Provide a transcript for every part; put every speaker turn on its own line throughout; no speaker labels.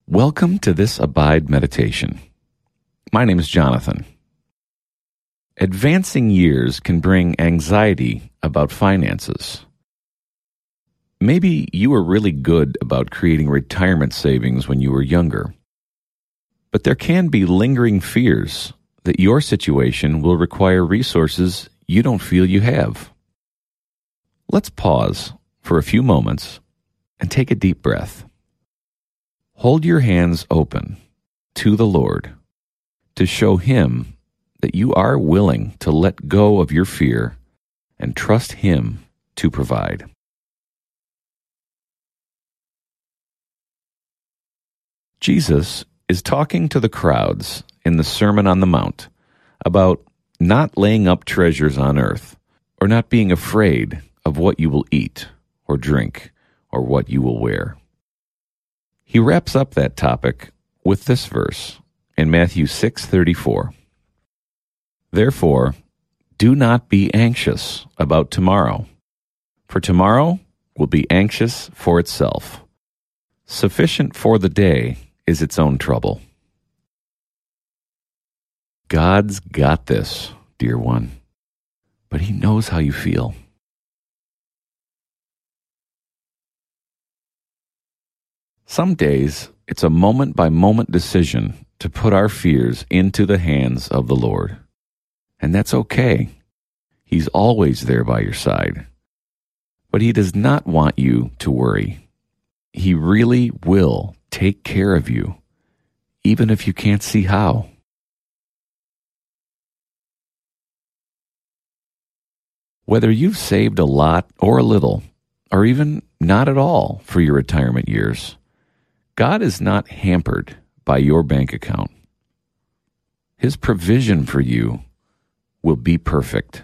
Welcome to this Abide Meditation. My name is Jonathan. Advancing years can bring anxiety about finances. Maybe you were really good about creating retirement savings when you were younger, but there can be lingering fears that your situation will require resources you don't feel you have. Let's pause for a few moments and take a deep breath. Hold your hands open to the Lord to show Him that you are willing to let go of your fear and trust Him to provide. Jesus is talking to the crowds in the Sermon on the Mount about not laying up treasures on earth or not being afraid of what you will eat or drink or what you will wear. He wraps up that topic with this verse in Matthew 6:34. Therefore, do not be anxious about tomorrow, for tomorrow will be anxious for itself. Sufficient for the day is its own trouble. God's got this, dear one, but He knows how you feel. Some days, it's a moment-by-moment decision to put our fears into the hands of the Lord. And that's okay. He's always there by your side. But He does not want you to worry. He really will take care of you, even if you can't see how. Whether you've saved a lot or a little, or even not at all for your retirement years, God is not hampered by your bank account. His provision for you will be perfect.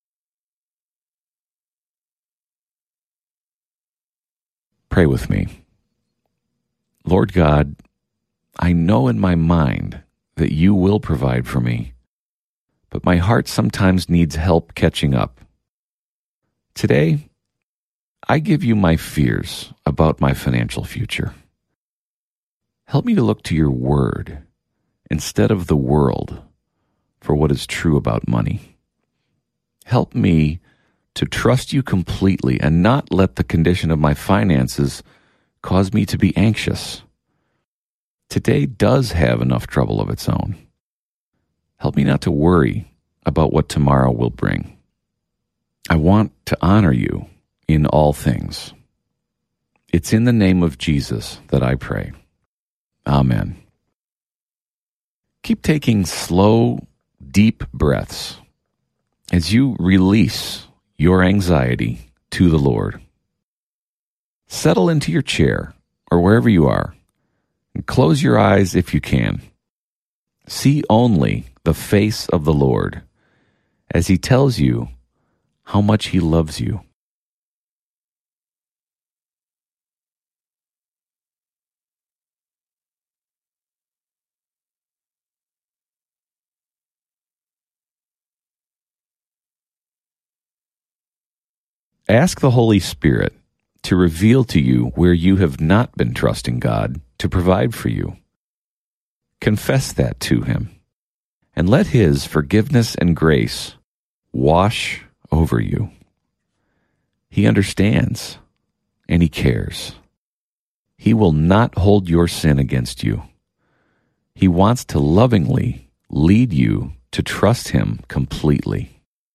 Pray with me. Lord God, I know in my mind that You will provide for me, but my heart sometimes needs help catching up. Today, I give You my fears about my financial future. Help me to look to Your Word instead of the world for what is true about money. Help me to trust You completely and not let the condition of my finances cause me to be anxious. Today does have enough trouble of its own. Help me not to worry about what tomorrow will bring. I want to honor You in all things. It's in the name of Jesus that I pray. Amen. Keep taking slow, deep breaths as you release your anxiety to the Lord. Settle into your chair or wherever you are and close your eyes if you can. See only the face of the Lord as He tells you how much He loves you. Ask the Holy Spirit to reveal to you where you have not been trusting God to provide for you. Confess that to Him, and let His forgiveness and grace wash over you. He understands, and He cares. He will not hold your sin against you. He wants to lovingly lead you to trust Him completely.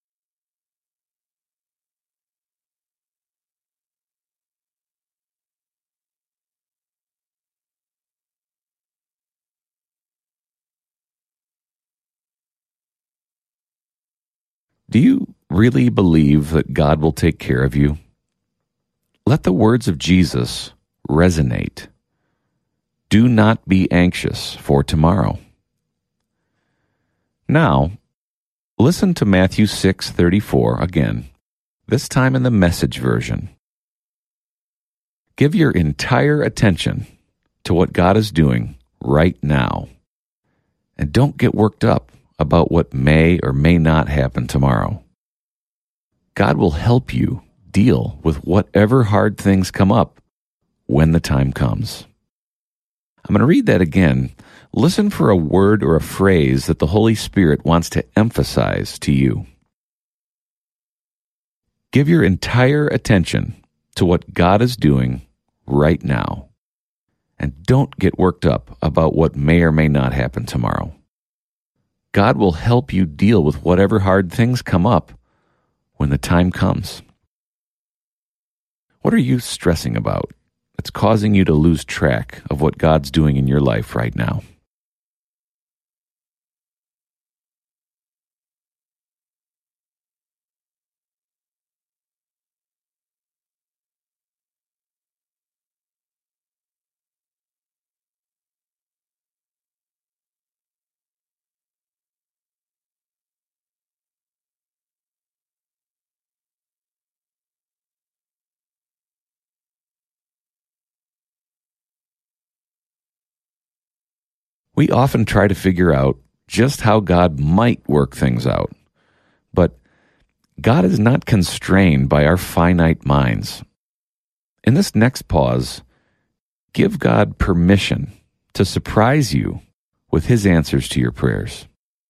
Do you really believe that God will take care of you? Let the words of Jesus resonate. Do not be anxious for tomorrow. Now, listen to Matthew 6:34 again, this time in the Message version. Give your entire attention to what God is doing right now, and don't get worked up about what may or may not happen tomorrow. God will help you deal with whatever hard things come up when the time comes. I'm going to read that again. Listen for a word or a phrase that the Holy Spirit wants to emphasize to you. Give your entire attention to what God is doing right now. And don't get worked up about what may or may not happen tomorrow. God will help you deal with whatever hard things come up when the time comes. What are you stressing about that's causing you to lose track of what God's doing in your life right now? We often try to figure out just how God might work things out, but God is not constrained by our finite minds. In this next pause, give God permission to surprise you with His answers to your prayers.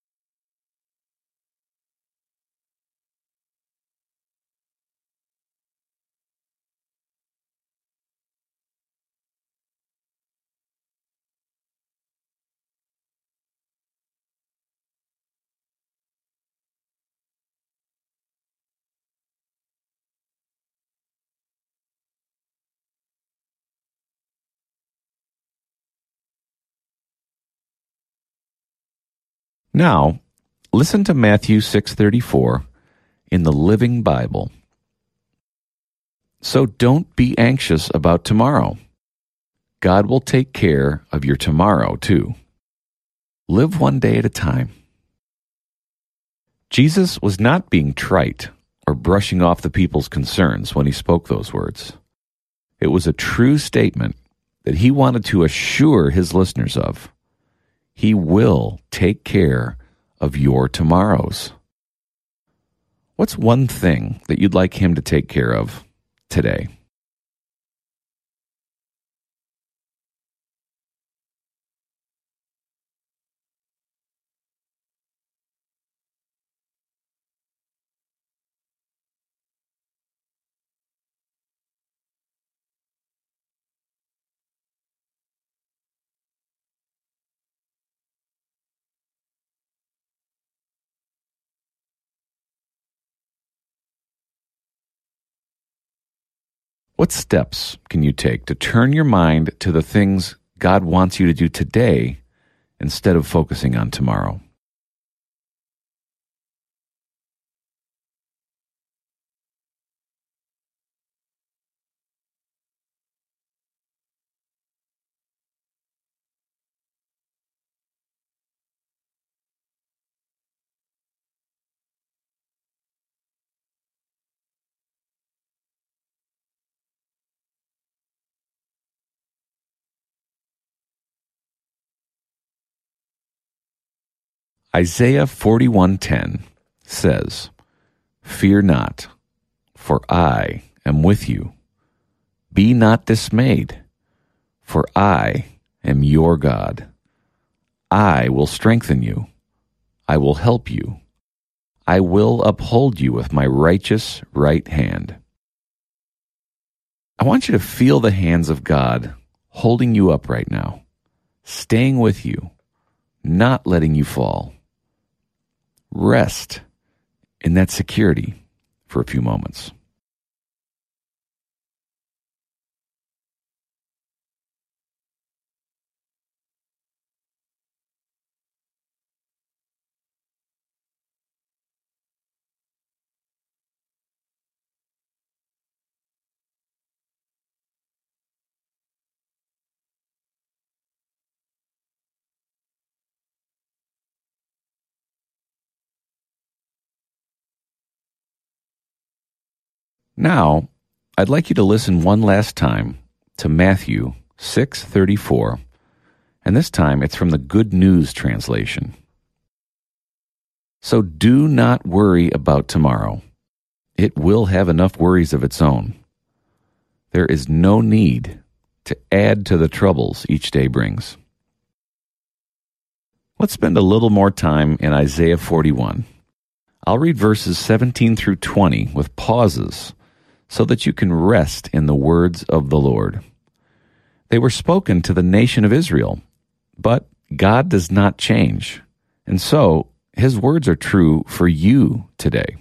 Now, listen to Matthew 6:34 in the Living Bible. So don't be anxious about tomorrow. God will take care of your tomorrow too. Live one day at a time. Jesus was not being trite or brushing off the people's concerns when he spoke those words. It was a true statement that he wanted to assure his listeners of. He will take care of your tomorrows. What's one thing that you'd like him to take care of today? What steps can you take to turn your mind to the things God wants you to do today instead of focusing on tomorrow? Isaiah 41:10 says, "Fear not, for I am with you. Be not dismayed, for I am your God. I will strengthen you. I will help you. I will uphold you with my righteous right hand." I want you to feel the hands of God holding you up right now, staying with you, not letting you fall. Rest in that security for a few moments. Now, I'd like you to listen one last time to Matthew 6:34, and this time it's from the Good News translation. So do not worry about tomorrow. It will have enough worries of its own. There is no need to add to the troubles each day brings. Let's spend a little more time in Isaiah 41. I'll read verses 17 through 20 with pauses so that you can rest in the words of the Lord. They were spoken to the nation of Israel, but God does not change, and so His words are true for you today.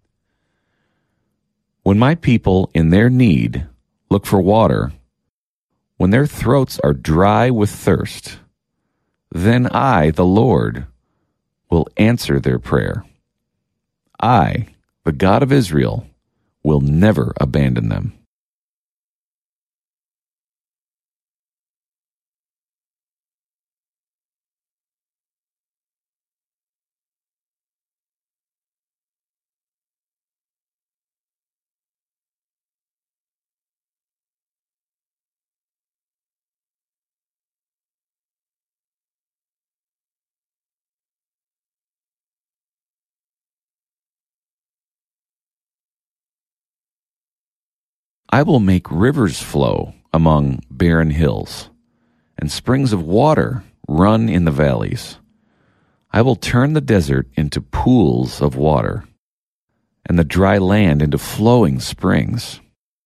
When my people in their need look for water, when their throats are dry with thirst, then I, the Lord, will answer their prayer. I, the God of Israel, will never abandon them. I will make rivers flow among barren hills, and springs of water run in the valleys. I will turn the desert into pools of water, and the dry land into flowing springs.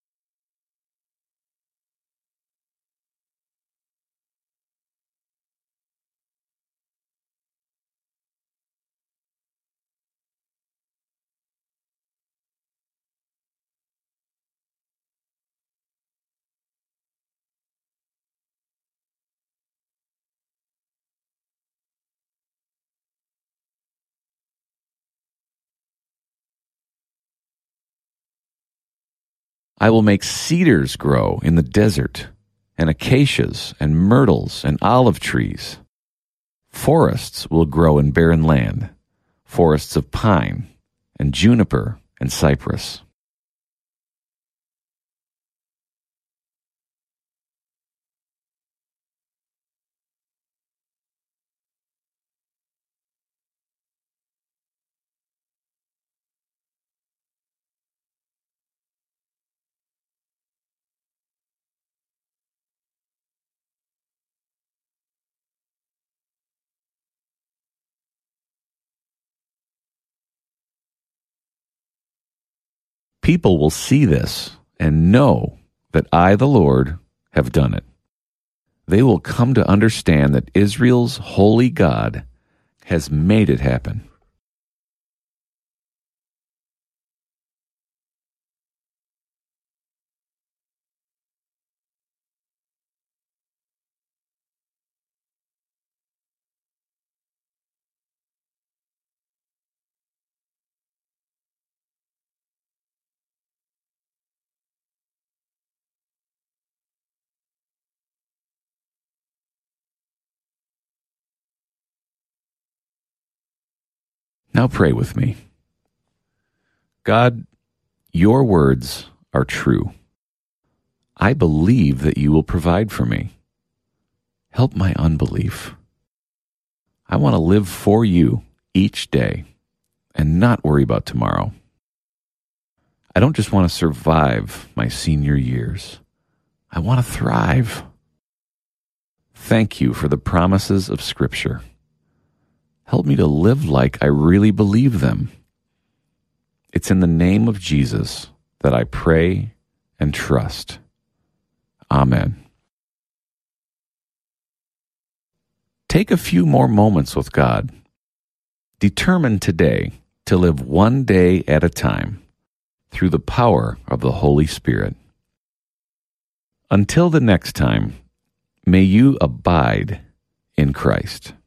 I will make cedars grow in the desert, and acacias and myrtles and olive trees. Forests will grow in barren land, forests of pine and juniper and cypress. People will see this and know that I, the Lord, have done it. They will come to understand that Israel's holy God has made it happen. Now pray with me. God, your words are true. I believe that you will provide for me. Help my unbelief. I want to live for you each day and not worry about tomorrow. I don't just want to survive my senior years. I want to thrive. Thank you for the promises of Scripture. Help me to live like I really believe them. It's in the name of Jesus that I pray and trust. Amen. Take a few more moments with God. Determine today to live one day at a time through the power of the Holy Spirit. Until the next time, may you abide in Christ.